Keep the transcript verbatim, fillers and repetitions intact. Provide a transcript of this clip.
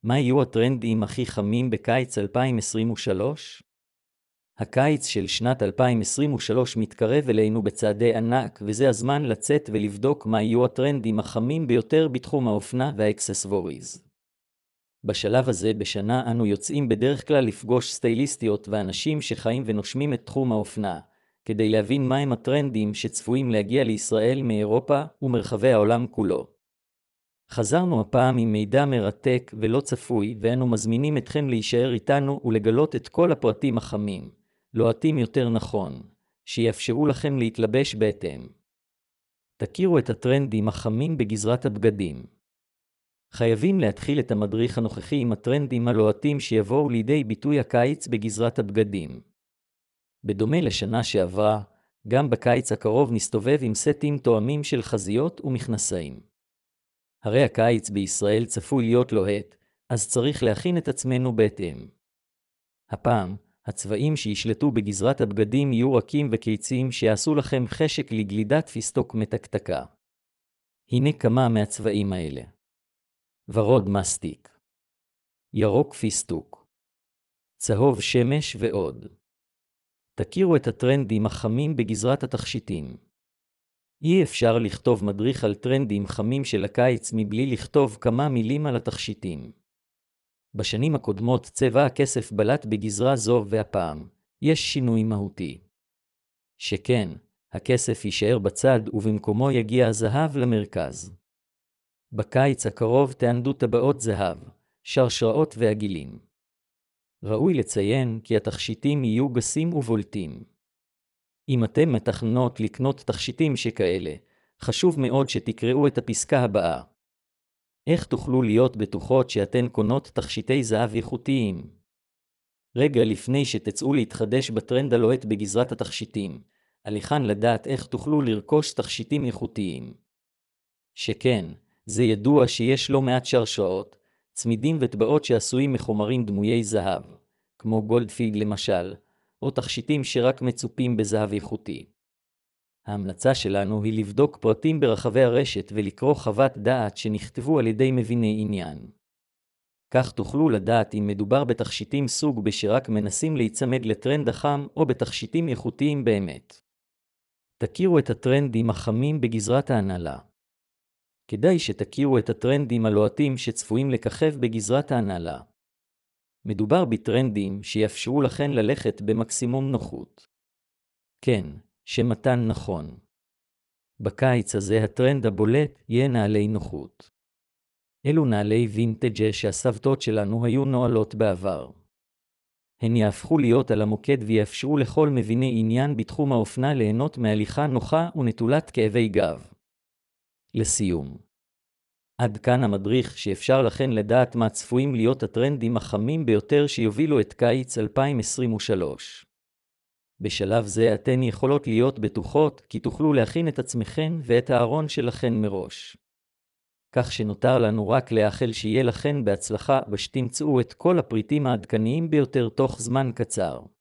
מה יהיו הטרנדים הכי חמים בקיץ אלפיים עשרים ושלוש? הקיץ של שנת אלפיים עשרים ושלוש מתקרב אלינו בצעדי ענק, וזה הזמן לצאת ולבדוק מה יהיו הטרנדים החמים ביותר בתחום האופנה והאקססווריז. בשלב הזה בשנה אנו יוצאים בדרך כלל לפגוש סטייליסטיות ואנשים שחיים ונושמים את תחום האופנה, כדי להבין מהם הטרנדים שצפויים להגיע לישראל מאירופה ומרחבי העולם כולו. חזרנו הפעם עם מידע מרתק ולא צפוי, ואנו מזמינים אתכם להישאר איתנו ולגלות את כל הפרטים החמים, לוהטים יותר נכון, שיאפשרו לכם להתלבש בהתאם. תכירו את הטרנדים החמים בגזרת הבגדים. חייבים להתחיל את המדריך הנוכחי עם הטרנדים הלוהטים שיבואו לידי ביטוי הקיץ בגזרת הבגדים. בדומה לשנה שעברה, גם בקיץ הקרוב נסתובב עם סטים תואמים של חזיות ומכנסיים. הרי הקיץ בישראל צפוי להיות לוהט, אז צריך להכין את עצמנו בהתאם. הפעם, הצבעים שישלטו בגזרת הבגדים יהיו רכים וקיציים שיעשו לכם חשק לגלידת פיסטוק מתקתקה. הנה כמה מהצבעים האלה. ורוד מסטיק, ירוק פיסטוק, צהוב שמש ועוד. תכירו את הטרנדים החמים בגזרת התכשיטים. אי אפשר לכתוב מדריך על טרנדים חמים של הקיץ מבלי לכתוב כמה מילים על התכשיטים. בשנים הקודמות צבע הכסף בלט בגזרה זו, והפעם יש שינוי מהותי. שכן, הכסף יישאר בצד ובמקומו יגיע הזהב למרכז. בקיץ הקרוב תענדו טבעות זהב, שרשראות ועגילים. ראוי לציין כי התכשיטים יהיו גסים ובולטים. אם אתם מתכננות לקנות תכשיטים שכאלה, חשוב מאוד שתקראו את הפסקה הבאה. איך תוכלו להיות בטוחות שאתן קונות תכשיטי זהב איכותיים? רגע לפני שתצאו להתחדש בטרנד הלוהט בגזרת התכשיטים, עליכן לדעת איך תוכלו לרכוש תכשיטים איכותיים. שכן, זה ידוע שיש לא מעט שרשראות, צמידים וטבעות שעשויים מחומרים דמויי זהב, כמו גולדפילד למשל, או תכשיטים שרק מצופים בזהב איכותי. ההמלצה שלנו היא לבדוק פרטים ברחבי הרשת ולקרוא חוות דעת שנכתבו על ידי מביני עניין. כך תוכלו לדעת אם מדובר בתכשיטים סוג בשרק מנסים להיצמד לטרנד החם או בתכשיטים איכותיים באמת. תכירו את הטרנדים החמים בגזרת ההנהלה. כדאי שתכירו את הטרנדים הלוהטים שצפויים לככב בגזרת ההנהלה. מדובר בטרנדים שיאפשרו לכן ללכת במקסימום נוחות. כן, שמתן נכון. בקיץ הזה הטרנד הבולט יהיה נעלי נוחות. אלו נעלי וינטג' שהסבתות שלנו היו נועלות בעבר. הן יהפכו להיות על המוקד ויאפשרו לכל מביני עניין בתחום האופנה ליהנות מהליכה נוחה ונטולת כאבי גב. לסיום. עד כאן המדריך שאפשר לכן לדעת מה צפויים להיות הטרנדים החמים ביותר שיובילו את קיץ אלפיים עשרים ושלוש. בשלב זה אתן יכולות להיות בטוחות כי תוכלו להכין את עצמכן ואת הארון שלכן מראש. כך שנותר לנו רק לאחל שיהיה לכן בהצלחה ושתמצאו את כל הפריטים העדכניים ביותר תוך זמן קצר.